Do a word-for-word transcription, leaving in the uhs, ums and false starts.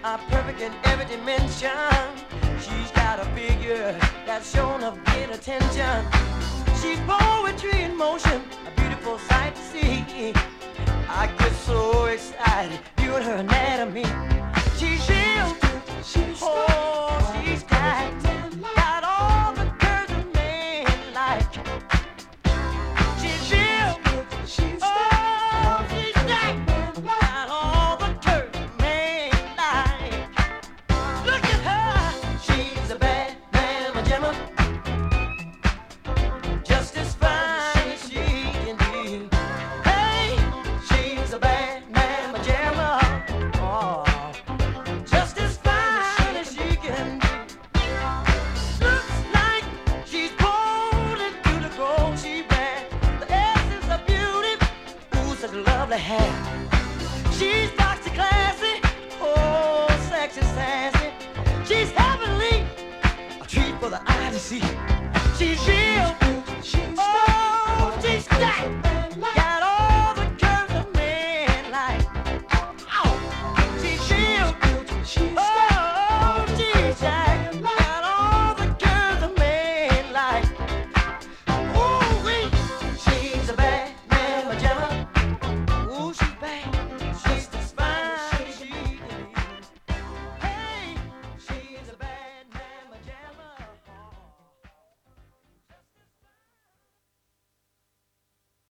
are perfect in every dimension. She's got a figure that's shown of great attention. She's poetry in motion, a beautiful sight to see. I get so excited viewing her anatomy. She's shielded, she's oh, she's tight, got all the curves a man like. She's shielded, she's oh, she's tight, got all the curves a man like. Look at her, she's a bad mamma jamma, just as fine as she can be. Hey, she's a bad mamma jamma, oh, just as fine as she can be. Looks like she's born into the gold she wears. The essence of beauty, ooh, such lovely hair. She's foxy classy, oh, sexy sassy. She's heavenly, a treat for the eye to see. She's real.